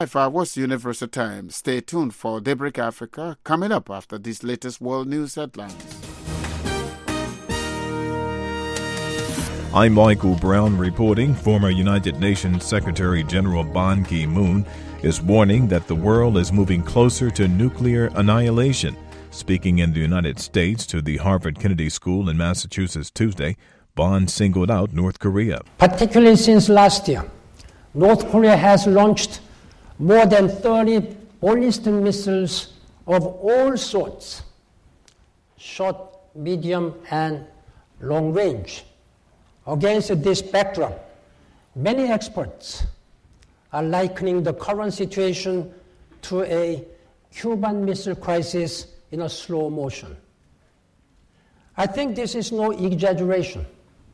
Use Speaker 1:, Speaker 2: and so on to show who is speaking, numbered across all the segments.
Speaker 1: What's Universal Time? Stay tuned for Daybreak Africa coming up after these latest world news headlines.
Speaker 2: I'm Michael Brown reporting. Former United Nations Secretary General Ban Ki-moon is warning that the world is moving closer to nuclear annihilation. Speaking in the United States to the Harvard Kennedy School in Massachusetts Tuesday, Ban singled out North Korea.
Speaker 3: Particularly since last year, North Korea has launched more than 30 ballistic missiles of all sorts, short, medium, and long range. Against this backdrop, many experts are likening the current situation to a Cuban Missile Crisis in a slow motion. I think this is no exaggeration.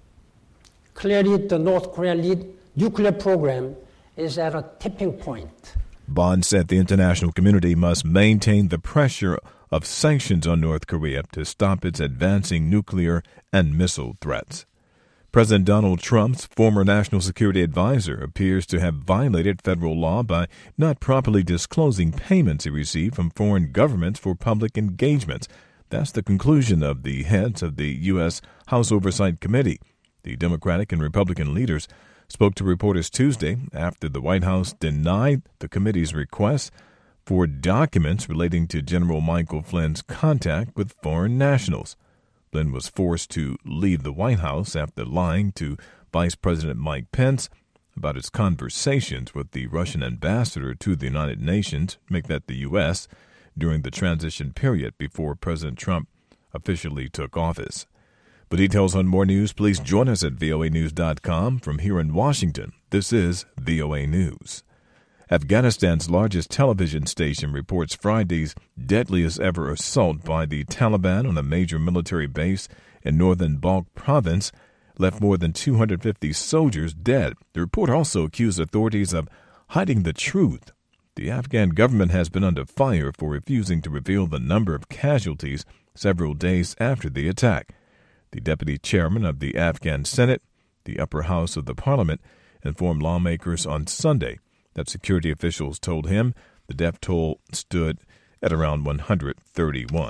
Speaker 3: Clearly, the North Korean nuclear program is at a tipping point.
Speaker 2: Ban said the international community must maintain the pressure of sanctions on North Korea to stop its advancing nuclear and missile threats. President Donald Trump's former national security advisor appears to have violated federal law by not properly disclosing payments he received from foreign governments for public engagements. That's the conclusion of the heads of the U.S. House Oversight Committee. The Democratic and Republican leaders spoke to reporters Tuesday after the White House denied the committee's request for documents relating to General Michael Flynn's contact with foreign nationals. Flynn was forced to leave the White House after lying to Vice President Mike Pence about his conversations with the Russian ambassador to the United Nations, make that the U.S., during the transition period before President Trump officially took office. For details on more news, please join us at voanews.com. From here in Washington, this is VOA News. Afghanistan's largest television station reports Friday's deadliest ever assault by the Taliban on a major military base in northern Balkh province left more than 250 soldiers dead. The report also accused authorities of hiding the truth. The Afghan government has been under fire for refusing to reveal the number of casualties several days after the attack. The deputy chairman of the Afghan Senate, the upper house of the parliament, informed lawmakers on Sunday that security officials told him the death toll stood at around 131.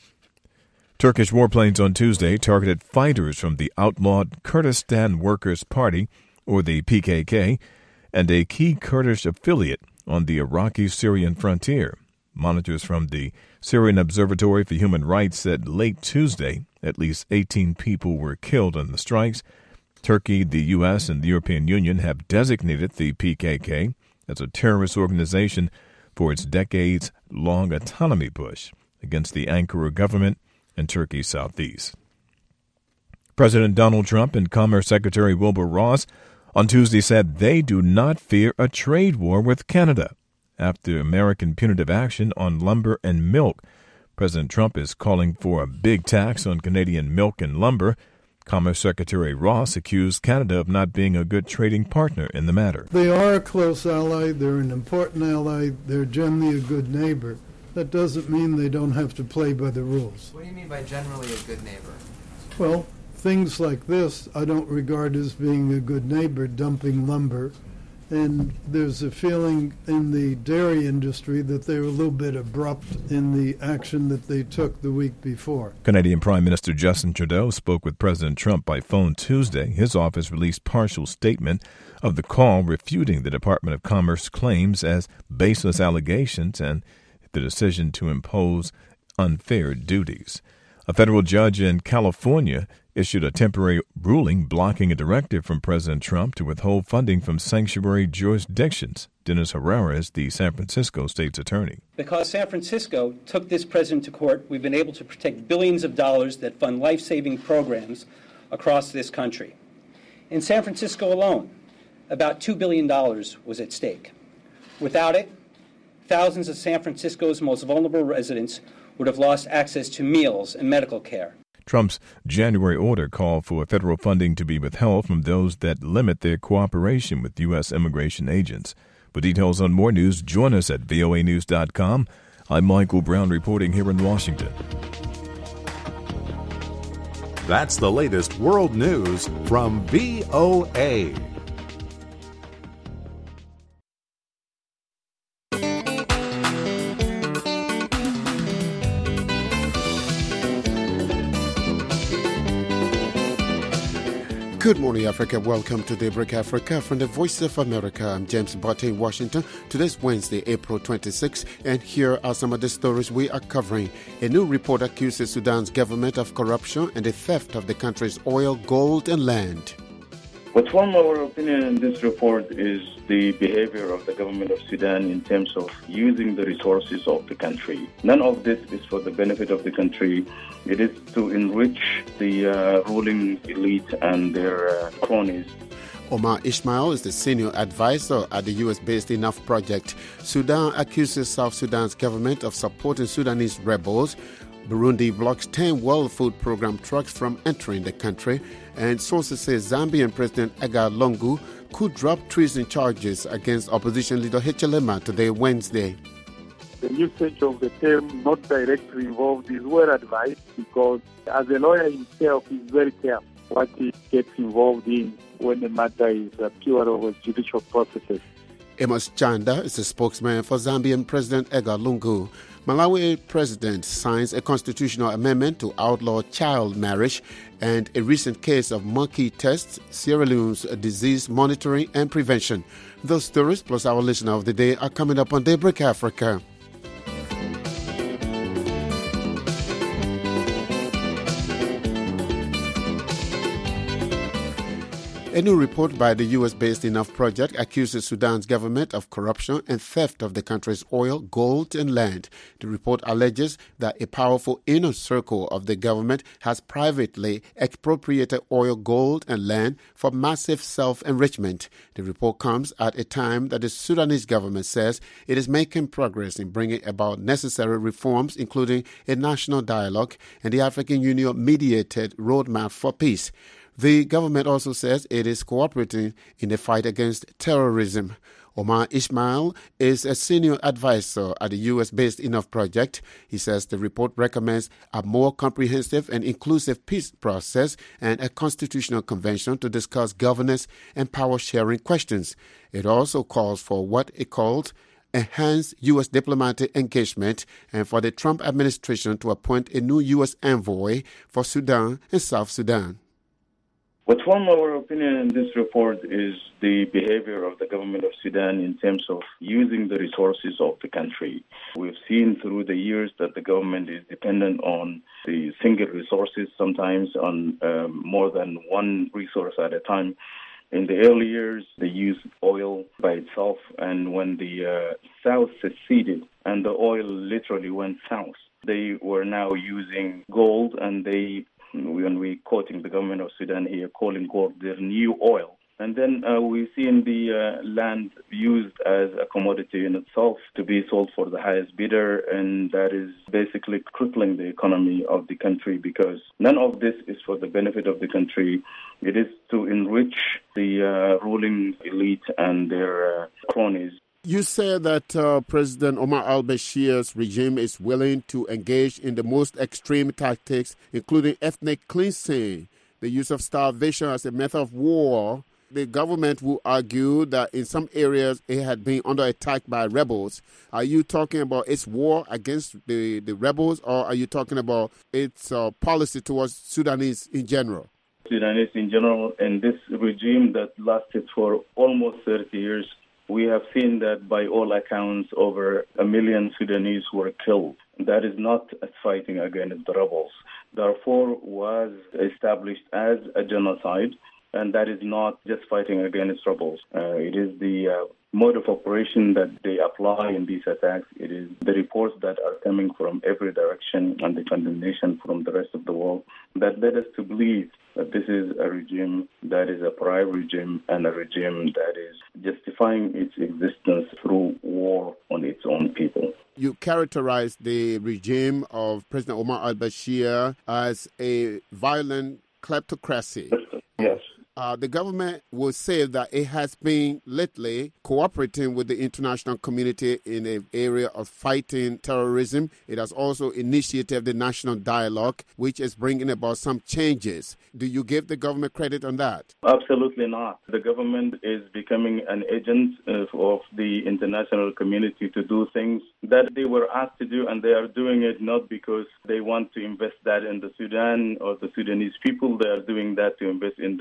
Speaker 2: Turkish warplanes on Tuesday targeted fighters from the outlawed Kurdistan Workers' Party, or the PKK, and a key Kurdish affiliate on the Iraqi-Syrian frontier. Monitors from the Syrian Observatory for Human Rights said late Tuesday at least 18 people were killed in the strikes. Turkey, the U.S., and the European Union have designated the PKK as a terrorist organization for its decades-long autonomy push against the Ankara government in Turkey's southeast. President Donald Trump and Commerce Secretary Wilbur Ross on Tuesday said they do not fear a trade war with Canada after American punitive action on lumber and milk. President Trump is calling for a big tax on Canadian milk and lumber. Commerce Secretary Ross accused Canada of not being a good trading partner in the matter.
Speaker 4: They are a close ally. They're an important ally. They're generally a good neighbor. That doesn't mean they don't have to play by the rules.
Speaker 5: What do you mean by generally a good neighbor?
Speaker 4: Well, things like this I don't regard as being a good neighbor, dumping lumber. And there's a feeling in the dairy industry that they were a little bit abrupt in the action that they took the week before.
Speaker 2: Canadian Prime Minister Justin Trudeau spoke with President Trump by phone Tuesday. His office released partial statement of the call refuting the Department of Commerce claims as baseless allegations and the decision to impose unfair duties. A federal judge in California issued a temporary ruling blocking a directive from President Trump to withhold funding from sanctuary jurisdictions. Dennis Herrera is the San Francisco state's attorney.
Speaker 6: Because San Francisco took this president to court, we've been able to protect billions of dollars that fund life-saving programs across this country. In San Francisco alone, about $2 billion was at stake. Without it, thousands of San Francisco's most vulnerable residents would have lost access to meals and medical care.
Speaker 2: Trump's January order called for federal funding to be withheld from those that limit their cooperation with U.S. immigration agents. For details on more news, join us at voanews.com. I'm Michael Brown reporting here in Washington.
Speaker 7: That's the latest world news from VOA.
Speaker 1: Good morning, Africa. Welcome to Daybreak Africa from the Voice of America. I'm James Botte in Washington. Today's Wednesday, April 26, and here are some of the stories we are covering. A new report accuses Sudan's government of corruption and the theft of the country's oil, gold, and land.
Speaker 8: What form our opinion in this report is the behavior of the government of Sudan in terms of using the resources of the country. None of this is for the benefit of the country. It is to enrich the ruling elite and their cronies.
Speaker 1: Omar Ismail is the senior advisor at the U.S.-based Enough Project. Sudan accuses South Sudan's government of supporting Sudanese rebels. Burundi blocks 10 World Food Program trucks from entering the country. And sources say Zambian President Edgar Lungu could drop treason charges against opposition leader Hichilema today, Wednesday.
Speaker 9: The usage of the term not directly involved is well advised because as a lawyer himself, he's very careful what he gets involved in when the matter is pure over judicial processes.
Speaker 1: Amos Chanda is the spokesman for Zambian President Edgar Lungu. Malawi president signs a constitutional amendment to outlaw child marriage, and a recent case of monkey tests, Sierra Leone's disease monitoring and prevention. Those stories plus our listener of the day are coming up on Daybreak Africa. A new report by the U.S.-based Enough Project accuses Sudan's government of corruption and theft of the country's oil, gold, and land. The report alleges that a powerful inner circle of the government has privately expropriated oil, gold, and land for massive self-enrichment. The report comes at a time that the Sudanese government says it is making progress in bringing about necessary reforms, including a national dialogue and the African Union-mediated roadmap for peace. The government also says it is cooperating in the fight against terrorism. Omar Ismail is a senior advisor at the U.S.-based Enough Project. He says the report recommends a more comprehensive and inclusive peace process and a constitutional convention to discuss governance and power-sharing questions. It also calls for what it called enhanced U.S. diplomatic engagement and for the Trump administration to appoint a new U.S. envoy for Sudan and South Sudan.
Speaker 8: What form our opinion in this report is the behavior of the government of Sudan in terms of using the resources of the country. We've seen through the years that the government is dependent on the single resources, sometimes on more than one resource at a time. In the early years, they used oil by itself, and when the South seceded and the oil literally went south, they were now using gold, and when we're quoting the government of Sudan here, calling gold their new oil. And then we see in the land used as a commodity in itself to be sold for the highest bidder, and that is basically crippling the economy of the country because none of this is for the benefit of the country. It is to enrich the ruling elite and their cronies.
Speaker 1: You say that President Omar al-Bashir's regime is willing to engage in the most extreme tactics, including ethnic cleansing, the use of starvation as a method of war. The government will argue that in some areas it had been under attack by rebels. Are you talking about its war against the rebels, or are you talking about its policy towards Sudanese in general?
Speaker 8: Sudanese in general, and this regime that lasted for almost 30 years, we have seen that by all accounts over 1 million Sudanese were killed. That is not fighting against the rebels. Darfur was established as a genocide, and that is not just fighting against rebels. It is the mode of operation that they apply in these attacks. It is the reports that are coming from every direction and the condemnation from the rest of the world that led us to believe that this is a regime that is a prior regime and a regime that is justifying its existence through war on its own people.
Speaker 1: You characterize the regime of President Omar al-Bashir as a violent kleptocracy.
Speaker 8: Yes.
Speaker 1: The government will say that it has been lately cooperating with the international community in an area of fighting terrorism. It has also initiated the national dialogue, which is bringing about some changes. Do you give the government credit on that?
Speaker 8: Absolutely not. The government is becoming an agent of the international community to do things that they were asked to do, and they are doing it not because they want to invest that in the Sudan or the Sudanese people. They are doing that to invest in their own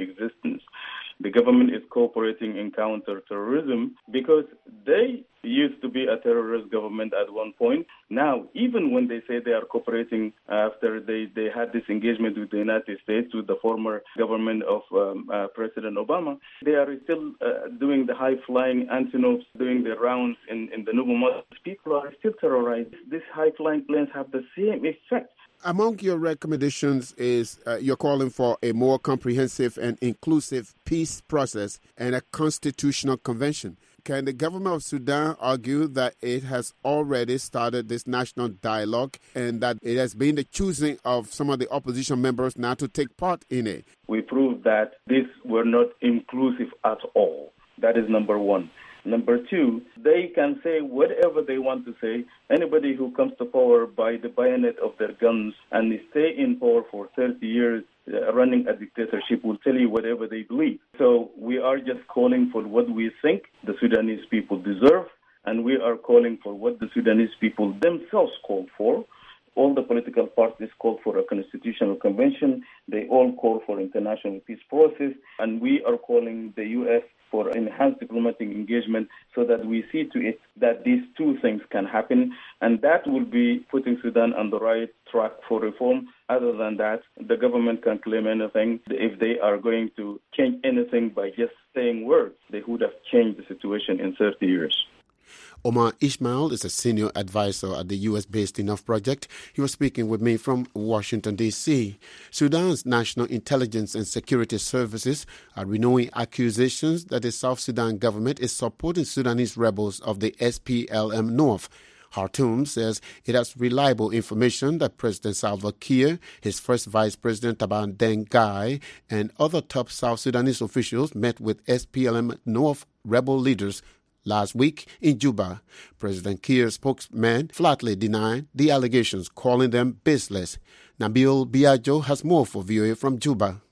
Speaker 8: existence. The government is cooperating in counter-terrorism because they used to be a terrorist government at one point. Now, even when they say they are cooperating after they had this engagement with the United States, with the former government of President Obama, they are still doing the high-flying antelopes, doing the rounds in the Nuba Mosque. People are still terrorized. These high-flying planes have the same effect.
Speaker 1: Among your recommendations is you're calling for a more comprehensive and inclusive peace process and a constitutional convention. Can the government of Sudan argue that it has already started this national dialogue and that it has been the choosing of some of the opposition members now to take part in it?
Speaker 8: We proved that these were not inclusive at all. That is number one. Number two, they can say whatever they want to say. Anybody who comes to power by the bayonet of their guns and stay in power for 30 years running a dictatorship will tell you whatever they believe. So we are just calling for what we think the Sudanese people deserve, and we are calling for what the Sudanese people themselves call for. All the political parties call for a constitutional convention. They all call for international peace process, and we are calling the U.S. for enhanced diplomatic engagement so that we see to it that these two things can happen, and that will be putting Sudan on the right track for reform. Other than that, the government can claim anything. If they are going to change anything by just saying words, they would have changed the situation in 30 years.
Speaker 1: Omar Ishmael is a senior advisor at the U.S.-based Enough Project. He was speaking with me from Washington, D.C. Sudan's National Intelligence and Security Services are renewing accusations that the South Sudan government is supporting Sudanese rebels of the SPLM-North. Khartoum says it has reliable information that President Salva Kiir, his first Vice President Taban Deng Gai, and other top South Sudanese officials met with SPLM-North rebel leaders last week in Juba. President Kiir's spokesman flatly denied the allegations, calling them baseless. Nabil Biagio has more for VOA from Juba.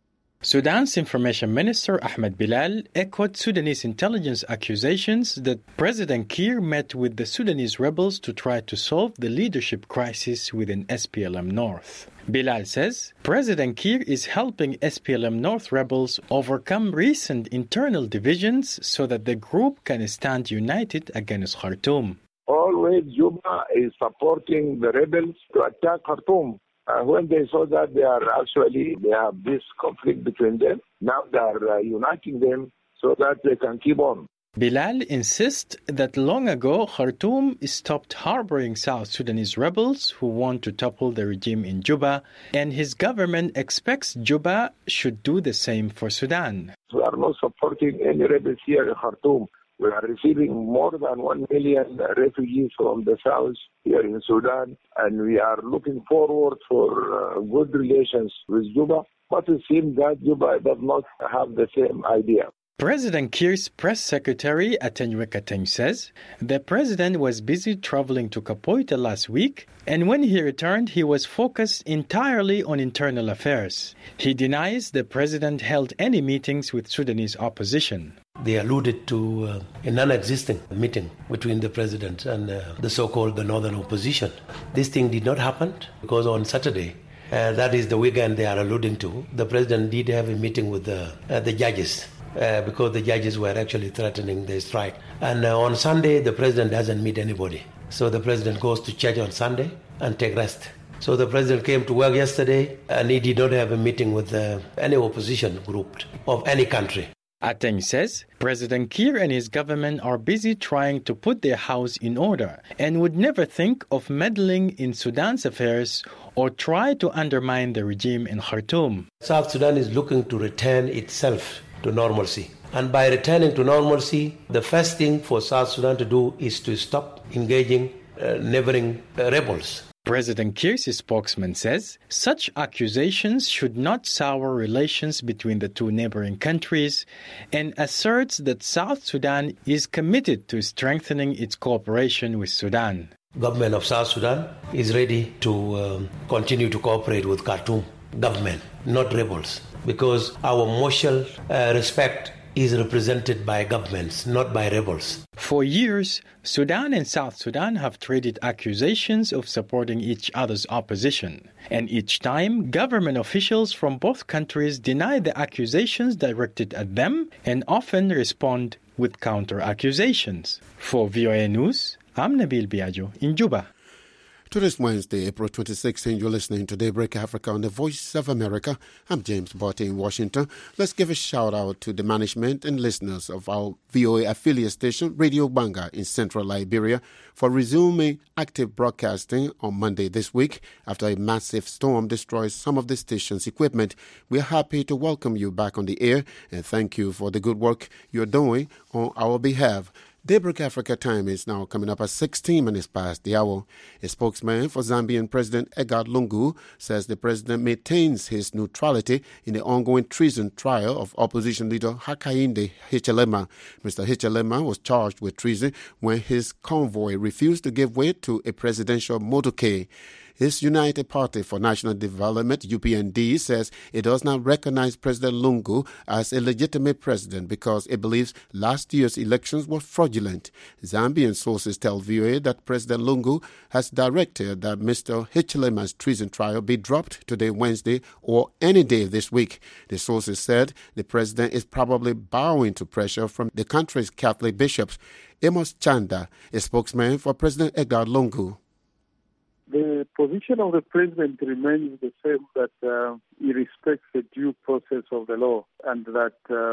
Speaker 10: Sudan's Information Minister Ahmed Bilal echoed Sudanese intelligence accusations that President Kiir met with the Sudanese rebels to try to solve the leadership crisis within SPLM-North. Bilal says President Kiir is helping SPLM-North rebels overcome recent internal divisions so that the group can stand united against Khartoum.
Speaker 9: Always Juba is supporting the rebels to attack Khartoum. When they saw that they have this conflict between them, now they are uniting them so that they can keep on.
Speaker 10: Bilal insists that long ago Khartoum stopped harboring South Sudanese rebels who want to topple the regime in Juba, and his government expects Juba should do the same for Sudan.
Speaker 9: We are not supporting any rebels here in Khartoum. We are receiving more than 1 million refugees from the south here in Sudan, and we are looking forward for good relations with Juba. But it seems that Juba does not have the same idea.
Speaker 10: President Kiir's press secretary, Atenywe Kateny, says the president was busy traveling to Kapoita last week, and when he returned, he was focused entirely on internal affairs. He denies the president held any meetings with Sudanese opposition.
Speaker 11: They alluded to a non-existent meeting between the president and the so-called the northern opposition. This thing did not happen because on Saturday, that is the weekend they are alluding to, the president did have a meeting with the judges because the judges were actually threatening the strike. And on Sunday, the president doesn't meet anybody. So the president goes to church on Sunday and take rest. So the president came to work yesterday and he did not have a meeting with any opposition group of any country.
Speaker 10: Ateng says President Kiir and his government are busy trying to put their house in order and would never think of meddling in Sudan's affairs or try to undermine the regime in Khartoum.
Speaker 11: South Sudan is looking to return itself to normalcy. And by returning to normalcy, the first thing for South Sudan to do is to stop engaging neighboring rebels.
Speaker 10: President Kiir's spokesman says such accusations should not sour relations between the two neighboring countries and asserts that South Sudan is committed to strengthening its cooperation with Sudan.
Speaker 11: Government of South Sudan is ready to continue to cooperate with Khartoum government, not rebels, because our mutual respect is represented by governments, not by rebels.
Speaker 10: For years, Sudan and South Sudan have traded accusations of supporting each other's opposition. And each time, government officials from both countries deny the accusations directed at them and often respond with counter-accusations. For VOA News, I'm Nabil Biagio in Juba.
Speaker 1: Today's Wednesday, April 26th, and you're listening to Daybreak Africa on the Voice of America. I'm James Botte in Washington. Let's give a shout out to the management and listeners of our VOA affiliate station, Radio Banga in central Liberia, for resuming active broadcasting on Monday this week after a massive storm destroyed some of the station's equipment. We're happy to welcome you back on the air and thank you for the good work you're doing on our behalf. Daybreak Africa time is now coming up at 16 minutes past the hour. A spokesman for Zambian President Edgar Lungu says the president maintains his neutrality in the ongoing treason trial of opposition leader Hakainde Hichilema. Mr. Hichilema was charged with treason when his convoy refused to give way to a presidential motorcade. His United Party for National Development, UPND, says it does not recognize President Lungu as a legitimate president because it believes last year's elections were fraudulent. Zambian sources tell VOA that President Lungu has directed that Mr. Hichilema's treason trial be dropped today, Wednesday, or any day this week. The sources said the president is probably bowing to pressure from the country's Catholic bishops. Amos Chanda, a spokesman for President Edgar Lungu.
Speaker 9: The position of the president remains the same, that he respects the due process of the law and that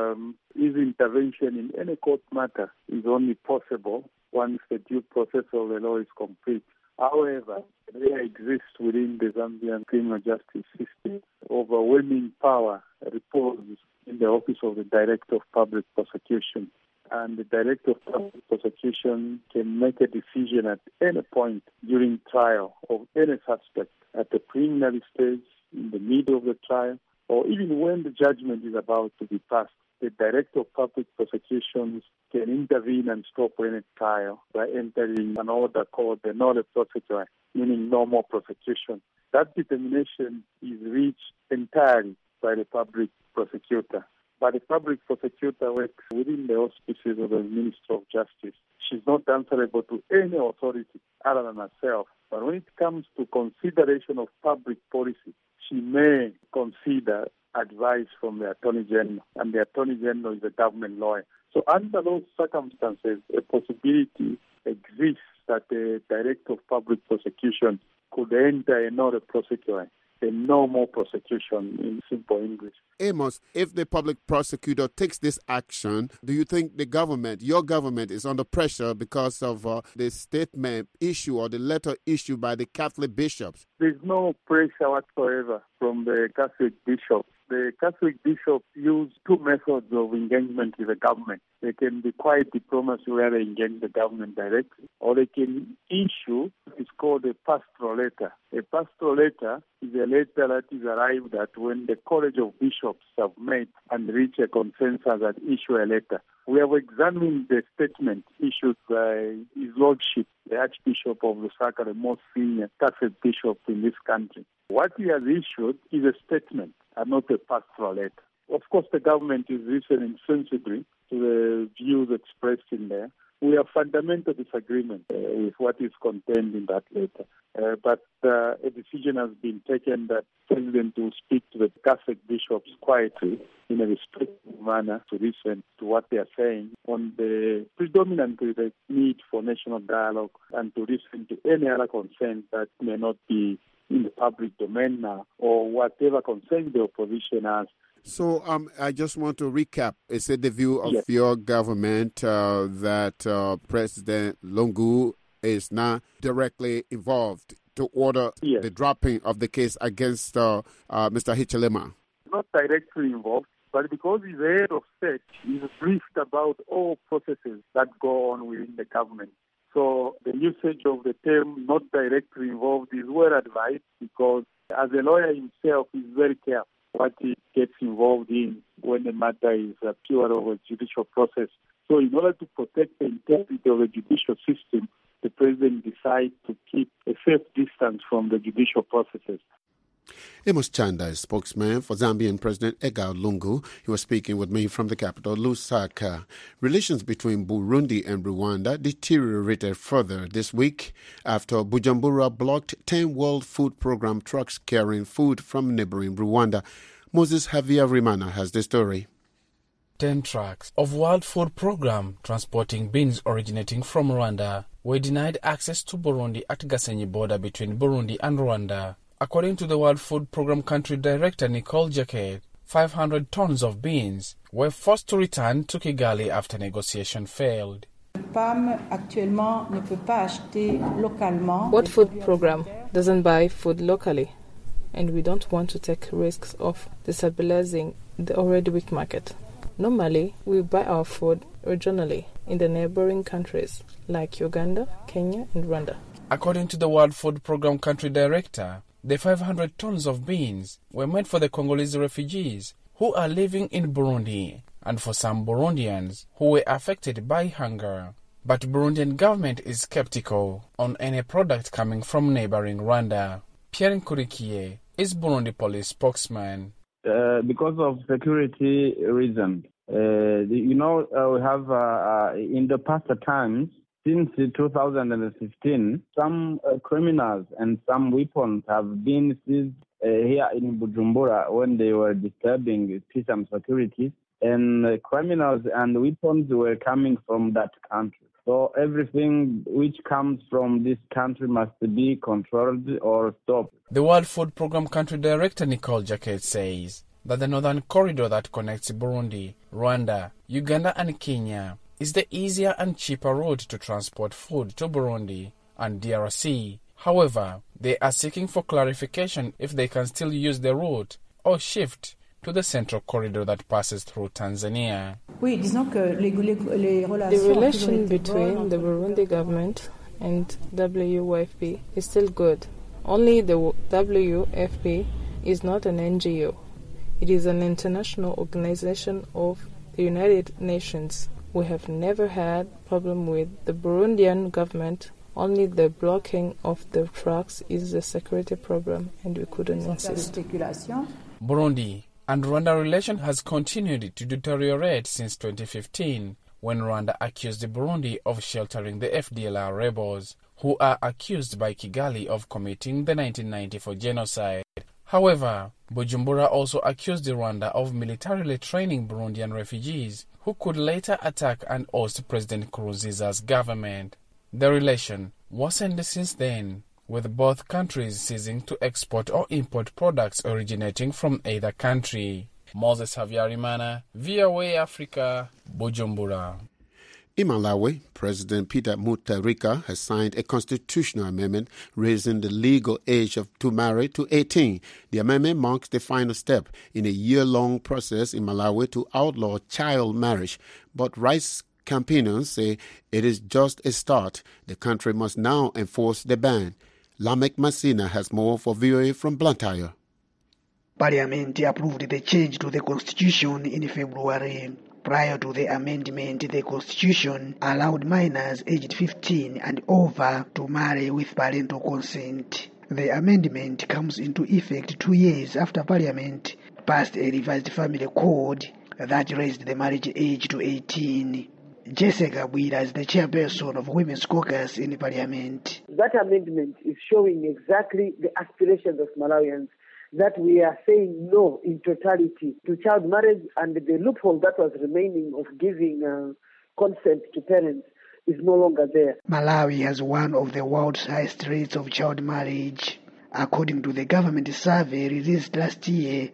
Speaker 9: his intervention in any court matter is only possible once the due process of the law is complete. However, there exists within the Zambian criminal justice system overwhelming power reposed in the office of the Director of Public Prosecution. And the Director of Public Prosecution can make a decision at any point during trial of any suspect, at the preliminary stage, in the middle of the trial, or even when the judgment is about to be passed. The Director of Public Prosecution can intervene and stop any trial by entering an order called the nolle prosequi, meaning no more prosecution. That determination is reached entirely by the public prosecutor. But the public prosecutor works within the auspices of the Minister of Justice. She's not answerable to any authority other than herself. But when it comes to consideration of public policy, she may consider advice from the Attorney General, and the Attorney General is a government lawyer. So under those circumstances, a possibility exists that the Director of Public Prosecution could enter a nolle prosequi, a no more prosecution in simple English.
Speaker 1: Amos, if the public prosecutor takes this action, do you think the government, your government, is under pressure because of the statement issue or the letter issued by the Catholic bishops?
Speaker 9: There's no pressure whatsoever from the Catholic bishops. The Catholic bishops use two methods of engagement with the government. They can be quiet diplomacy where they engage the government directly, or they can issue what is called a pastoral letter. A pastoral letter is a letter that is arrived at when the College of Bishops have met and reach a consensus and issue a letter. We have examined the statement issued by His Lordship, the Archbishop of Lusaka, the most senior Catholic bishop in this country. What he has issued is a statement and not a pastoral letter. Of course, the government is listening sensibly to the views expressed in there. We have fundamental disagreement with what is contained in that letter. But a decision has been taken that the President will speak to the Catholic bishops quietly in a respectful manner to listen to what they are saying on predominantly the need for national dialogue and to listen to any other concern that may not be in the public domain now or whatever concern the opposition has.
Speaker 1: So I just want to recap. Is it the view of your government that President Lungu is not directly involved to order the dropping of the case against Mr. Hichilema?
Speaker 9: Not directly involved, but because he's the head of state, he's briefed about all processes that go on within the government. So the usage of the term not directly involved is well advised because as a lawyer himself, he's very careful what he gets involved in when the matter is pure of a judicial process. So in order to protect the integrity of the judicial system, the president decides to keep a safe distance from the judicial processes.
Speaker 1: Amos Chanda is spokesman for Zambian President Edgar Lungu. He was speaking with me from the capital, Lusaka. Relations between Burundi and Rwanda deteriorated further this week after Bujumbura blocked 10 World Food Programme trucks carrying food from neighboring Rwanda. Moses Javier Rimana has the story.
Speaker 12: 10 trucks of World Food Programme transporting beans originating from Rwanda were denied access to Burundi at Gasenyi border between Burundi and Rwanda. According to the World Food Programme Country Director Nicole Jacquet, 500 tons of beans were forced to return to Kigali after negotiation failed.
Speaker 13: World Food Programme doesn't buy food locally, and we don't want to take risks of destabilizing the already weak market. Normally, we buy our food regionally in the neighboring countries like Uganda, Kenya, and Rwanda.
Speaker 12: According to the World Food Programme Country Director, the 500 tons of beans were meant for the Congolese refugees who are living in Burundi and for some Burundians who were affected by hunger. But Burundian government is skeptical on any product coming from neighboring Rwanda. Pierre Nkurikiye is Burundi police spokesman.
Speaker 14: Because of security reasons, we have in the past times, since 2015, some criminals and some weapons have been seized here in Bujumbura when they were disturbing peace and security, and criminals and weapons were coming from that country. So everything which comes from this country must be controlled or stopped.
Speaker 12: The World Food Programme Country Director Nicole Jacquet says that the northern corridor that connects Burundi, Rwanda, Uganda and Kenya is the easier and cheaper route to transport food to Burundi and DRC. However, they are seeking for clarification if they can still use the route or shift to the central corridor that passes through Tanzania.
Speaker 13: The relation between the Burundi government and WFP is still good. Only the WFP is not an NGO. It is an international organization of the United Nations. We have never had problem with the Burundian government. Only the blocking of the trucks is a security problem, and we couldn't insist.
Speaker 12: Burundi and Rwanda relation has continued to deteriorate since 2015, when Rwanda accused Burundi of sheltering the FDLR rebels, who are accused by Kigali of committing the 1994 genocide. However, Bujumbura also accused Rwanda of militarily training Burundian refugees who could later attack and oust President Nkurunziza's government. The relation worsened since then, with both countries ceasing to export or import products originating from either country. Moses Havyarimana, VOA Africa, Bujumbura.
Speaker 1: In Malawi, President Peter Mutharika has signed a constitutional amendment raising the legal age to marry to 18. The amendment marks the final step in a year-long process in Malawi to outlaw child marriage. But rights campaigners say it is just a start. The country must now enforce the ban. Lamek Masina has more for VOA from Blantyre.
Speaker 15: Parliament approved the change to the constitution in February. Prior to the amendment, the Constitution allowed minors aged 15 and over to marry with parental consent. The amendment comes into effect 2 years after Parliament passed a revised family code that raised the marriage age to 18. Jessica Bwira is the chairperson of Women's Caucus in Parliament.
Speaker 16: That amendment is showing exactly the aspirations of Malawians, that we are saying no in totality to child marriage, and the loophole that was remaining of giving consent to parents is no longer there.
Speaker 15: Malawi has one of the world's highest rates of child marriage. According to the government survey released last year,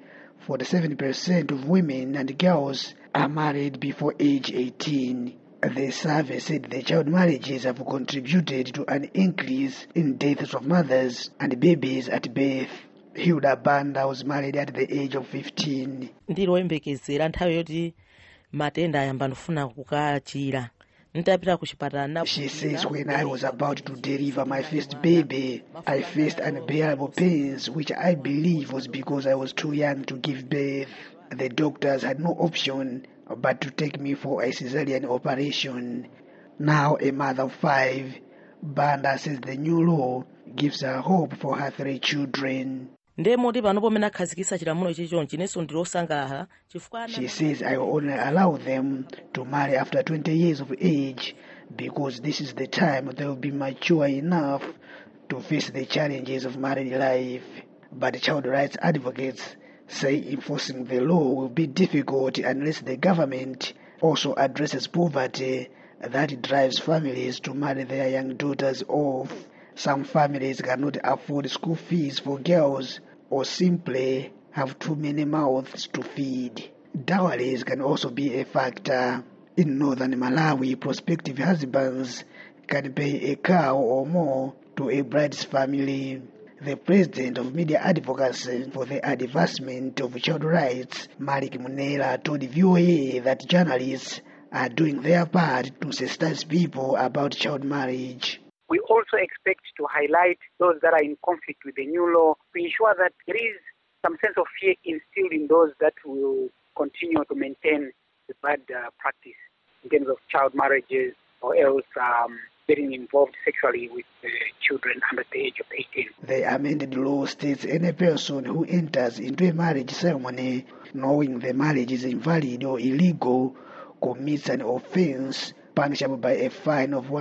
Speaker 15: 47% of women and girls are married before age 18. The survey said the child marriages have contributed to an increase in deaths of mothers and babies at birth. Hilda Banda was married at the age of 15. She says, when I was about to deliver my first baby, I faced unbearable pains, which I believe was because I was too young to give birth. The doctors had no option but to take me for a cesarean operation. Now a mother of 5, Banda says the new law gives her hope for her 3 children.
Speaker 17: ndemoti pano pomene akhazikitsa chilamulo chichonchi inenso ndilosangalala chifukwa
Speaker 15: She says I will only allow them to marry after 20 years of age because this is the time they will be mature enough to face the challenges of married life. But child rights advocates say enforcing the law will be difficult unless the government also addresses poverty that drives families to marry their young daughters off. Some families cannot afford school fees for girls or simply have too many mouths to feed. Dowries can also be a factor. In northern Malawi, prospective husbands can pay a cow or more to a bride's family. The president of Media Advocacy for the Advancement of Child Rights, Malik Munela, told VOA that journalists are doing their part to sensitize people about child marriage.
Speaker 18: We also expect to highlight those that are in conflict with the new law to ensure that there is some sense of fear instilled in those that will continue to maintain the bad practice in terms of child marriages or else getting involved sexually with children under the age of 18.
Speaker 15: The amended law states any person who enters into a marriage ceremony knowing the marriage is invalid or illegal commits an offense punishable by a fine of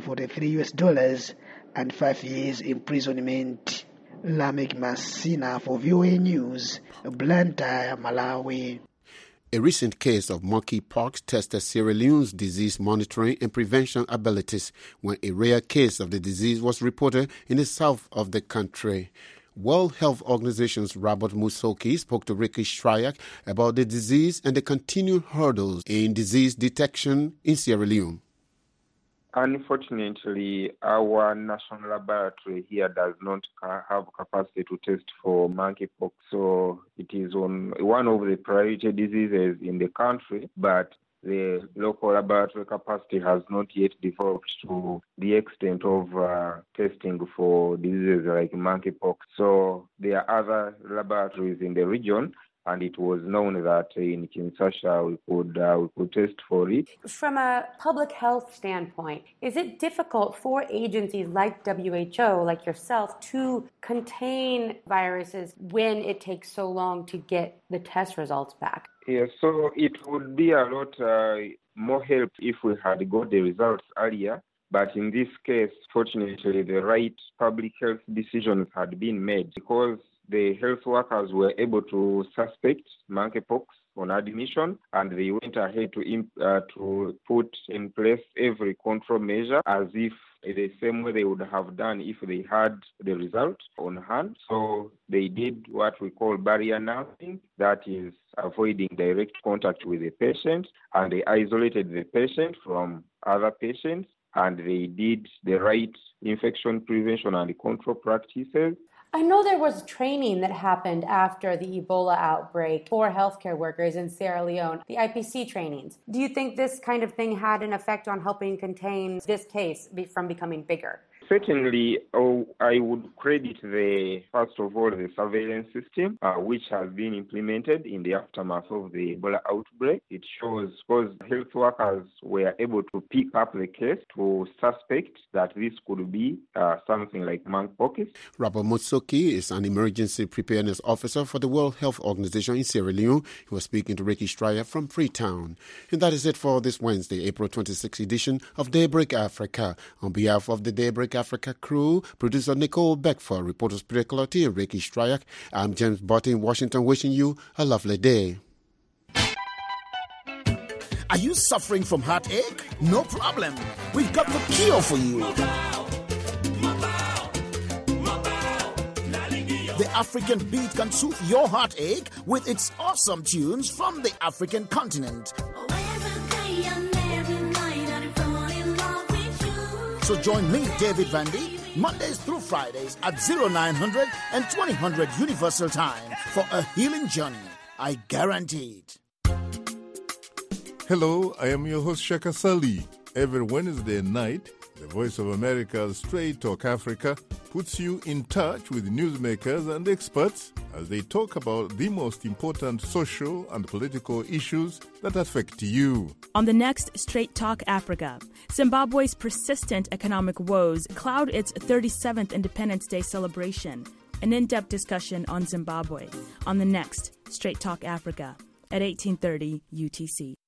Speaker 15: $143 and 5 years imprisonment. Lamek Masina for VOA News, Blantyre, Malawi.
Speaker 1: A recent case of monkeypox tested Sierra Leone's disease monitoring and prevention abilities when a rare case of the disease was reported in the south of the country. World Health Organization's Robert Musoki spoke to Ricky Shryak about the disease and the continued hurdles in disease detection in Sierra Leone.
Speaker 19: Unfortunately, our national laboratory here does not have capacity to test for monkeypox, so it is on one of the priority diseases in the country, but the local laboratory capacity has not yet developed to the extent of testing for diseases like monkeypox. So there are other laboratories in the region, and it was known that in Kinshasa we could test for it.
Speaker 20: From a public health standpoint, is it difficult for agencies like WHO, like yourself, to contain viruses when it takes so long to get the test results back?
Speaker 19: Yeah, so it would be a lot more help if we had got the results earlier. But in this case, fortunately, the right public health decisions had been made because the health workers were able to suspect monkeypox on admission, and they went ahead to put in place every control measure as if the same way they would have done if they had the result on hand. So they did what we call barrier nursing, that is avoiding direct contact with the patient, and they isolated the patient from other patients, and they did the right infection prevention and control practices.
Speaker 20: I know there was training that happened after the Ebola outbreak for healthcare workers in Sierra Leone, the IPC trainings. Do you think this kind of thing had an effect on helping contain this case from becoming bigger?
Speaker 19: Certainly, I would credit first of all, the surveillance system, which has been implemented in the aftermath of the Ebola outbreak. It shows because health workers were able to pick up the case to suspect that this could be something like monkeypox.
Speaker 1: Robert Mutsoki is an emergency preparedness officer for the World Health Organization in Sierra Leone. He was speaking to Ricky Stryer from Freetown. And that is it for this Wednesday, April 26th edition of Daybreak Africa. On behalf of the Daybreak Africa crew, producer Nicole Beckford, reporters Peter Clotti and Ricky Stryak, I'm James Botte in Washington, wishing you a lovely day.
Speaker 21: Are you suffering from heartache? No problem. We've got the cure for you. The African beat can soothe your heartache with its awesome tunes from the African continent. So join me, David Vandy, Mondays through Fridays at 0900 and 2000 Universal Time for a healing journey. I guarantee it.
Speaker 22: Hello, I am your host Shaka Sali. Every Wednesday night, the Voice of America's Straight Talk Africa puts you in touch with newsmakers and experts as they talk about the most important social and political issues that affect you.
Speaker 23: On the next Straight Talk Africa, Zimbabwe's persistent economic woes cloud its 37th Independence Day celebration. an in-depth discussion on Zimbabwe on the next Straight Talk Africa at 1830 UTC.